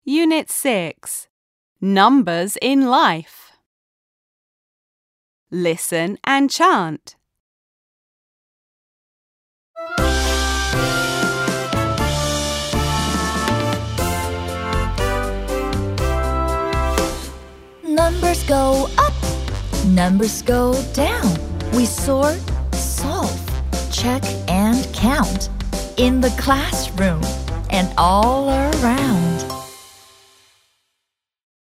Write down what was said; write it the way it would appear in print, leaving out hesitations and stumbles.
Unit 6. Numbers in Life. Listen and chant. Numbers go up, numbers go down. We sort, solve, check, and count. In the classroom and all around.